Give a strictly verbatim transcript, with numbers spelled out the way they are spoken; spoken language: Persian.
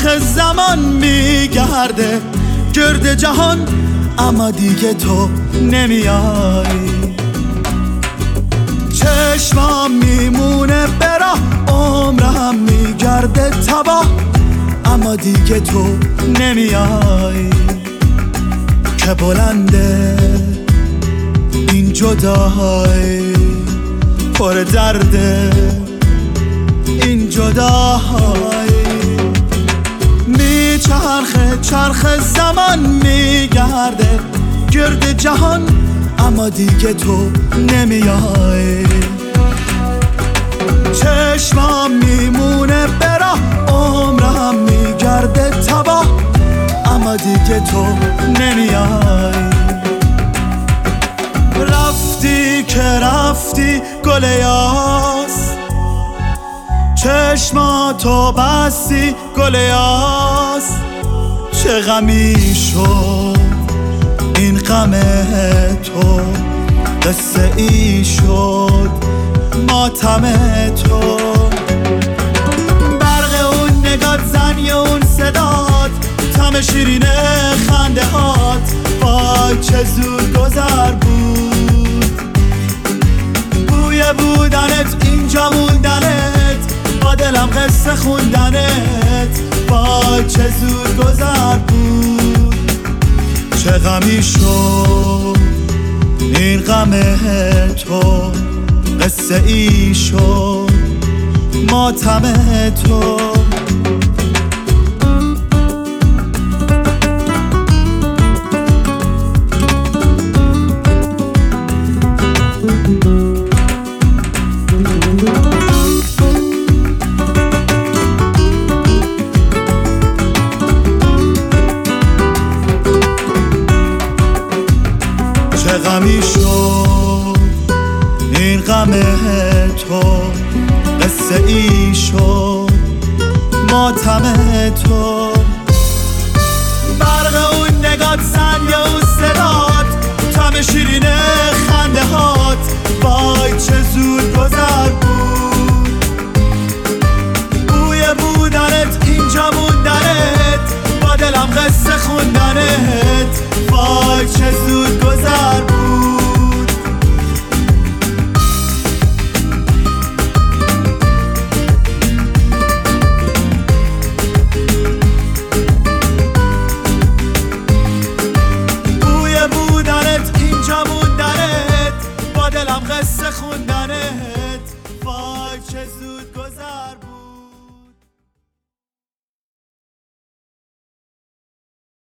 چرخ زمان میگرده گرد جهان، اما دیگه تو نمیای. چشمام میمونه برا، عمرم میگرده تباه، اما دیگه تو نمیای. که بلنده این جدایی، پر درده این جدایی. میچرخه چرخ زمان میگرده گرد جهان، اما دیگه تو نمیای. چشمام میمونه برا، عمرم میگرده تباه، اما دیگه تو نمیای. رفتی که رفتی گل یاس، چشماتو بستی گل یاس. چه غمی شد این غم تو، قصه ای شد ماتم تو. برق اون نگات، زنی اون صدات، طعم شیرین خنده هات، وای چه زود گذر بود. بوی بودنت، اینجا موندنت، با دلم قصه خوندنت، وای چه زود گذر بود. چه غمی شد این غم تو، قصه ای شد ماتم تو. چه غمی شد این غم تو، قصه ای شد ماتم تو. برق اون نگات، زنگ اون صدات، طعم شیرین خنده هات، وای چه زود گذر بود. بوی بودنت، اینجا موندنت، با دلم قصه خوندنت، وای چه زود